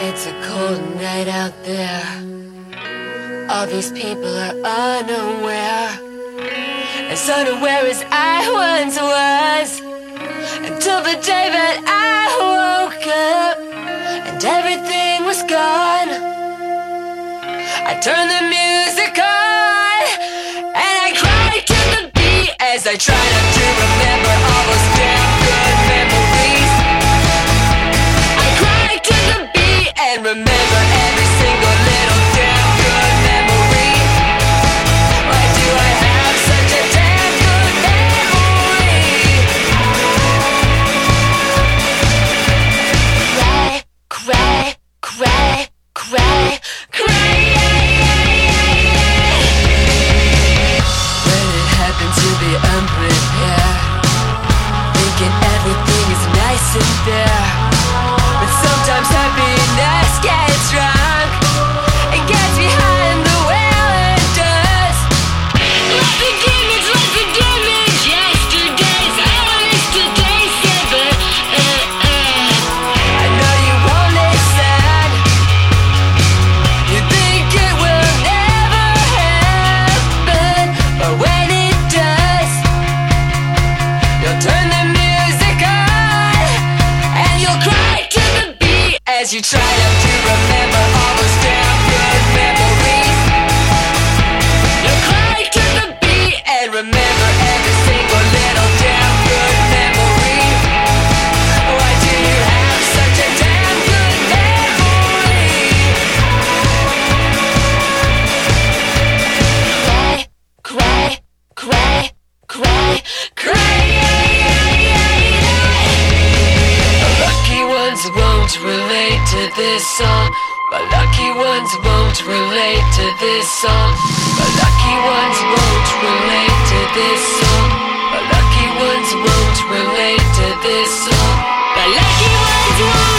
It's a cold night out there. All these people are unaware, as unaware as I once was, until the day that I woke up and everything was gone. I turned the music on and I cried to the beat as I try not to remember all those damn good memories. I cried to the beat and remember every single little damn good memory. Why do I have such a damn good memory? Cry, cry, cry, cry, cry. When it happens you'll be unprepared, thinking everything is nice and fair. But sometimes happiness gets drunk and gets behind the wheel and does. Like the damage, yesterday's always today's ever. I know you won't listen. You think it will never happen, but when it does, you'll turn the music on and you'll cry to the beat as you try not to remember all those damn good memories. You'll cry to the beat and remember every single little damn good memory. Why do you have such a damn good memory? Cry, cry, cry, cry, cry. The lucky ones won't relate to this song. The lucky ones won't relate to this song. The lucky ones won't relate to this song. The lucky ones won't relate to this song. The lucky ones won't.